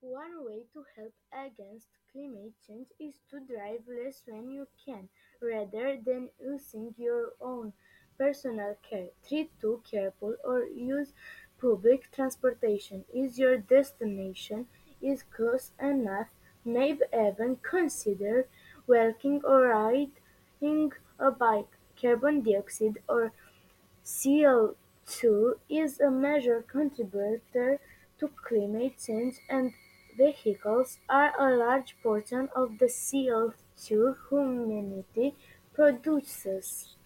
One way to help against climate change is to drive less when you can, rather than using your own personal car. Treat too careful or use public transportation. Is your destination is close enough? Maybe even consider walking or riding a bike. Carbon dioxide or CO2 is a major contributor to climate change, and vehicles are a large portion of the CO2 humanity produces.